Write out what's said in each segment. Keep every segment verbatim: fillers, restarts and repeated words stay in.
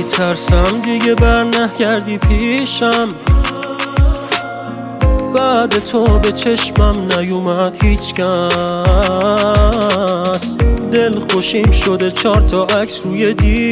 میترسم دیگه بر نگردی پیشم، بعد تو به چشمم نیومد هیچ کس. دل خوشیم شده چار تا عکس روی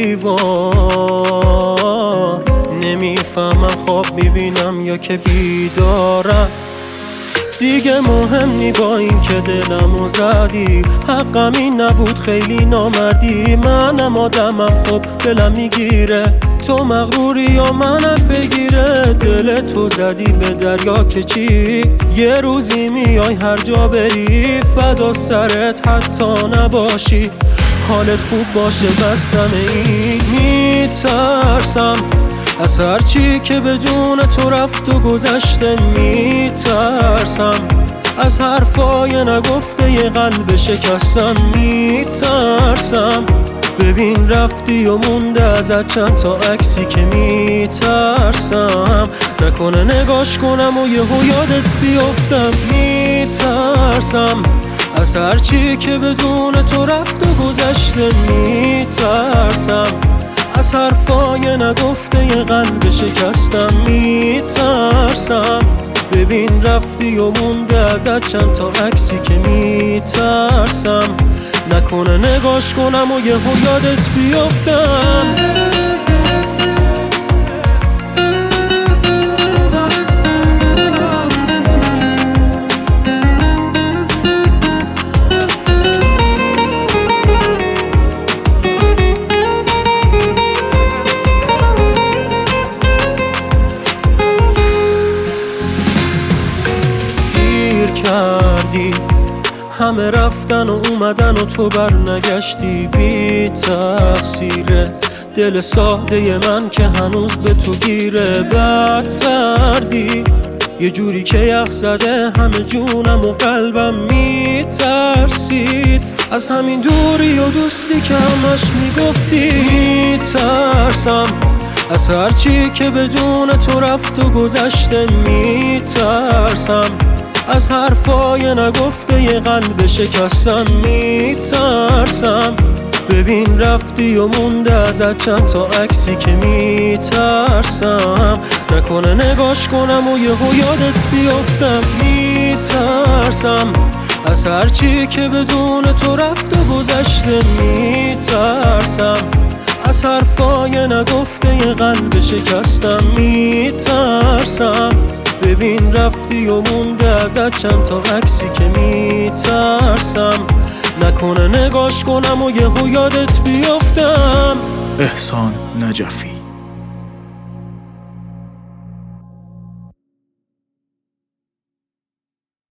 دیوار، نمیفهمم خواب میبینم یا که بیدارم. دیگه مهم نی با این که دلمو زدی، حقم این نبود خیلی نامردی. منم آدمم خب دلم میگیره، تو مغروری یا منم بگیره. دل تو زدی به دریا که چی، یه روزی میای هر جا بری، فدا سرت حتی نباشی، حالت خوب باشه بس همه این. میترسم از هرچی که بدون تو رفت و گذشته، میترسم از حرفای نگفته ی قلب شکستم. میترسم ببین رفتی و مونده ازت چند تا عکسی که میترسم نکنه نگاش کنم و یهو یادت بیفتم. میترسم از هرچی که بدون تو رفت و گذشته، میترسم از حرفای نگفته ی قلب شکستم. میترسم ببین رفتی و مونده ازت چند تا عکسی که میترسم نکنه نگاش کنم و یهو یادت بیفتم. کردی همه رفتن و اومدن و تو بر نگشتی، بی تقصیره دل ساده من که هنوز به تو گیره. بعد سردی یه جوری که یخ زده همه جونم و قلبم میترسید از همین دوری و دوستی که همش میگفتی. میترسم از هرچی که بدون تو رفت و گذشته، میترسم از حرفای نگفته ی قلب شکستم. میترسم ببین رفتی و مونده ازت چند تا عکسی که میترسم نکنه نگاش کنم و یهو یادت بیفتم. میترسم از هرچی که بدون تو رفت و گذشته، میترسم از حرفای نگفته ی قلب شکستم. میترسم ببین رفتی و مونده ازت چند تا عکسی که میترسم نکنه نگاش کنم و یهو یادت بیفتم. احسان نجفی.